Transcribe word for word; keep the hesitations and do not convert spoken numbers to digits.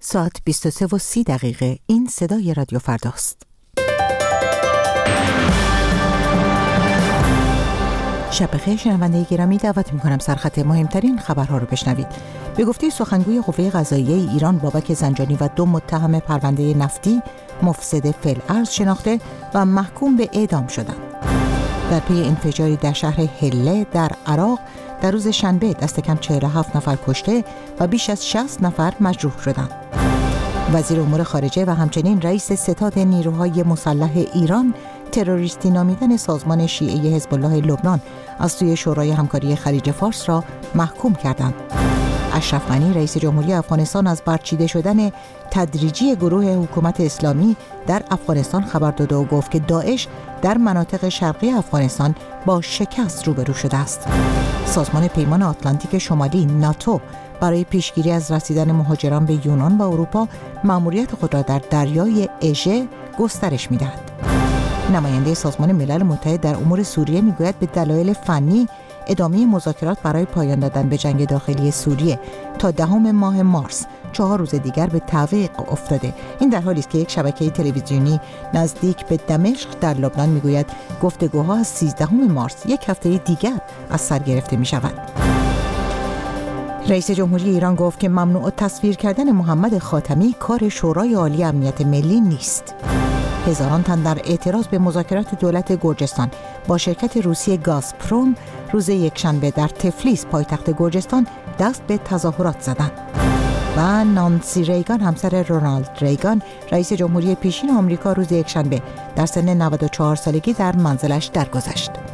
ساعت بیست و سه و سی دقیقه. این صدای رادیو فرداست. شب بخیر شنونده گرامی، دعوت می‌کنم سرخط مهمترین خبرها رو بشنوید. به گفته سخنگوی قوه قضاییه ایران، بابک زنجانی و دو متهم پرونده نفتی مفسد فی‌الارض شناخته و محکوم به اعدام شدند. در پی انفجاری در شهر هله در عراق در روز شنبه دست کم چهل و هفت نفر کشته و بیش از شصت نفر مجروح شدند. وزیر امور خارجه و همچنین رئیس ستاد نیروهای مسلح ایران تروریستی نامیدن سازمان شیعه حزب الله لبنان از سوی شورای همکاری خلیج فارس را محکوم کردند. اشرف غنی رئیس جمهوری افغانستان از برچیده شدن تدریجی گروه حکومت اسلامی در افغانستان خبر داده و گفت که داعش در مناطق شرقی افغانستان با شکست روبرو شده است. سازمان پیمان آتلانتیک شمالی ناتو برای پیشگیری از رسیدن مهاجران به یونان و اروپا مأموریت خود را در دریای اژه گسترش می‌دهد. نماینده سازمان ملل متحد در امور سوریه میگوید به دلایل فنی ادامه مذاکرات برای پایان دادن به جنگ داخلی سوریه تا دهم ماه مارس چهار روز دیگر به تعویق افتاده. این در حالی است که یک شبکه تلویزیونی نزدیک به دمشق در لبنان میگوید گفتگوها از سیزدهم مارس یک هفته دیگر از سر گرفته می شود. رئیس جمهوری ایران گفت که ممنوع تصویر کردن محمد خاتمی کار شورای عالی امنیت ملی نیست. هزاران تن در اعتراض به مذاکرات دولت گرجستان با شرکت روسی گازپروم روز یکشنبه در تفلیس پایتخت گرجستان دست به تظاهرات زدند. و نانسی ریگان همسر رونالد ریگان رئیس جمهوری پیشین آمریکا روز یکشنبه در سن نود و چهار سالگی در منزلش درگذشت.